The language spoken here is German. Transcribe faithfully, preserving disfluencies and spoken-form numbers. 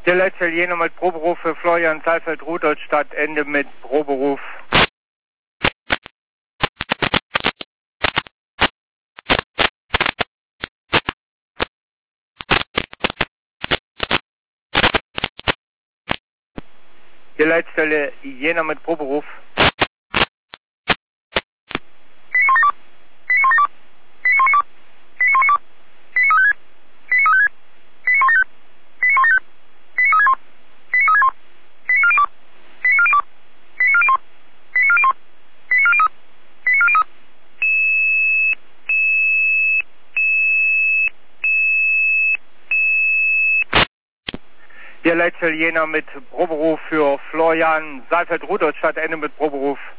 Der letzte Italiener mit Proberuf für Florian Saalfeld, Rudolstadt, Ende mit Proberuf. Der Leitstelle Jena mit Proberuf. Der Leitstelle Jena mit Proberuf für Florian Saalfeld, Rudolstadt, Ende mit Proberuf.